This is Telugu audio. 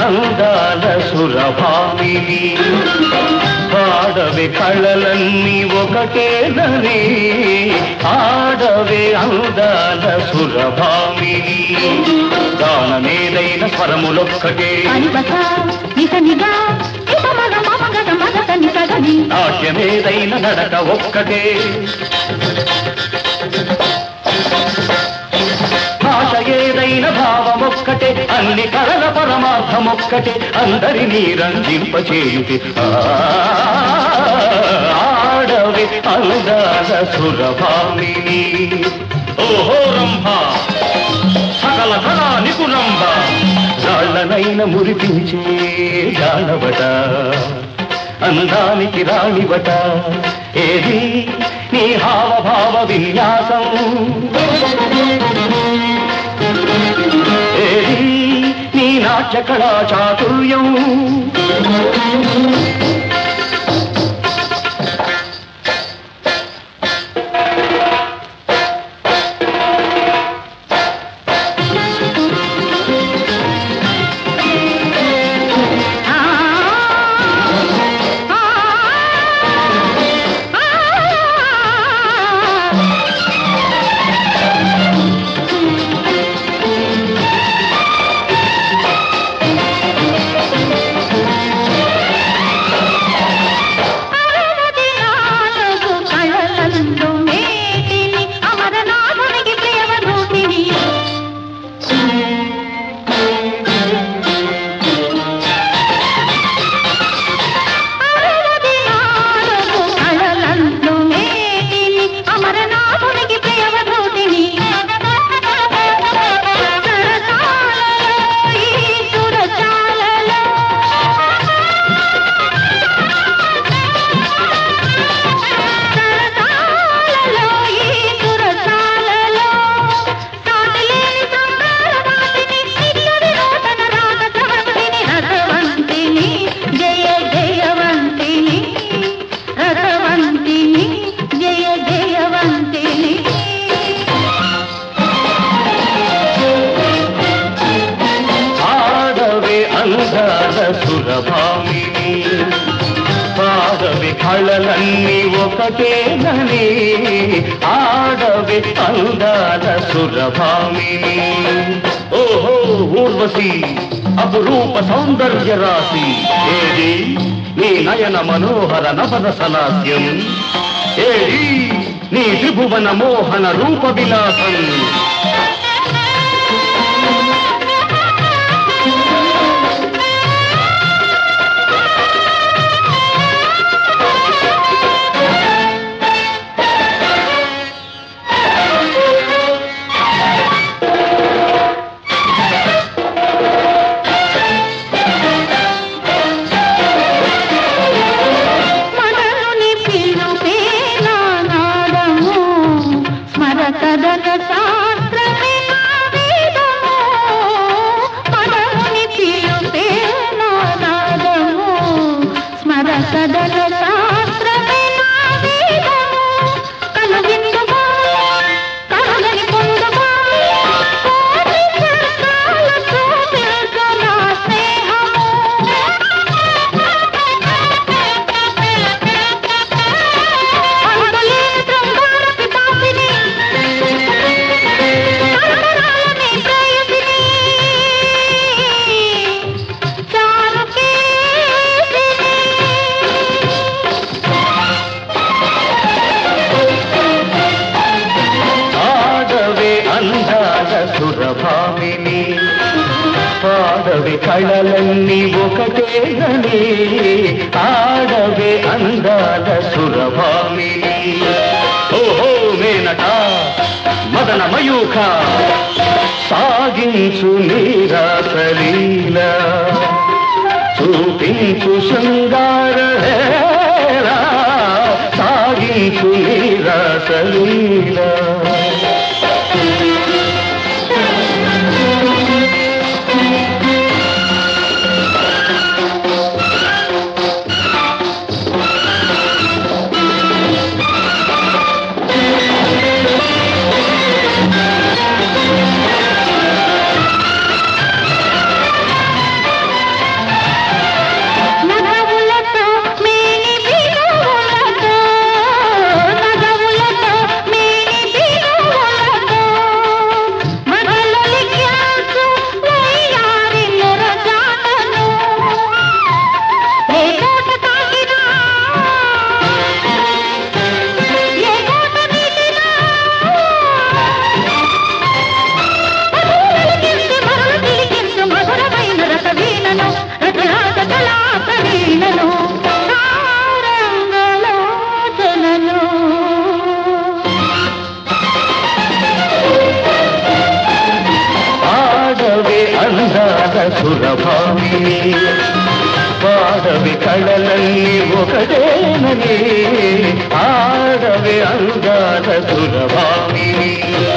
అందాల సురభామిని పాడవే కళలన్నీ ఒకటేనని ఆడవే అందాల సురభామిని గానమేదైన స్వరములొక్కటే నాట్యమేదైన నడక ఒక్కటే భాష ఏదైన భావమొక్కటే అన్ని కళల పరమార్థమొక్కటే అందరినీ రంజింపచేయుటి ఆడవే అందాల సురభామిని ఓహో రంభ సకల కళా నిపుణంబ రాళ్ళనైన మురిపించే జానవట అందానికి రాణివట ఏది నీ హావభావ విన్యాసం ఏది నీ నాట్య కళా చాతుర్యం సురభామిని పాడవే కళలన్నీ ఒకటేనని ఆడవే అందాల సురభామిని ఓహో ఊర్వశి అపురూప సౌందర్య రాశి ఏది నీ నయన మనోహర నవన సలాస్యం ఏది నీ త్రిభువన మోహన రూప విలాసం సురభామిని పాడవే కళలన్నీ ఒకటేనని ఆడవే అందాల సురభామిని ఓహో మేనట మదన మయూఖ సాగించు నీరాసలీల చూపించు శృంగార సాగించు నీరాసలీల సురభామిని పాడవి కళలన్నీ ఒకటేనని ఆడవి అందాల సురభామిని